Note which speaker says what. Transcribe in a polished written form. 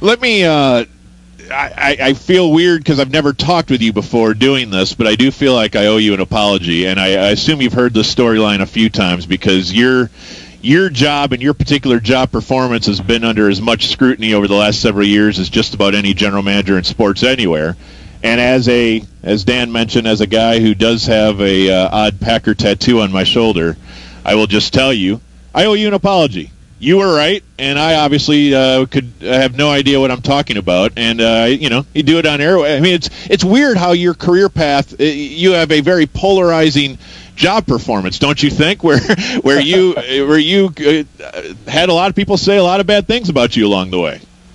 Speaker 1: Let me. I feel weird because I've never talked with you before doing this, but I do feel like I owe you an apology, and I assume you've heard this storyline a few times because your job and your particular job performance has been under as much scrutiny over the last several years as just about any general manager in sports anywhere. And as Dan mentioned, as a guy who does have a odd Packer tattoo on my shoulder, I will just tell you, I owe you an apology. You were right, and I obviously could have no idea what I'm talking about. And you do it on air. I mean, it's weird how your career path. You have a very polarizing job performance, don't you think? Where you had a lot of people say a lot of bad things about you along the way.